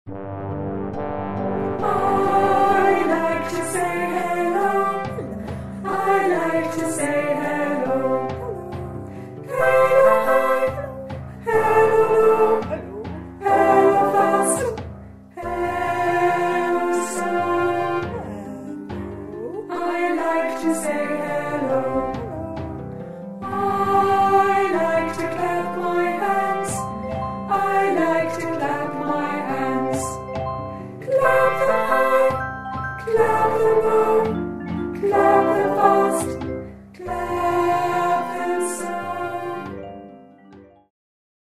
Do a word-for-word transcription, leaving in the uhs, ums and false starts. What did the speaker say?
I like to say hello. I like to say hello. Hello, hi. Hello, hello. Hello, fast. Hello, slow. I like to say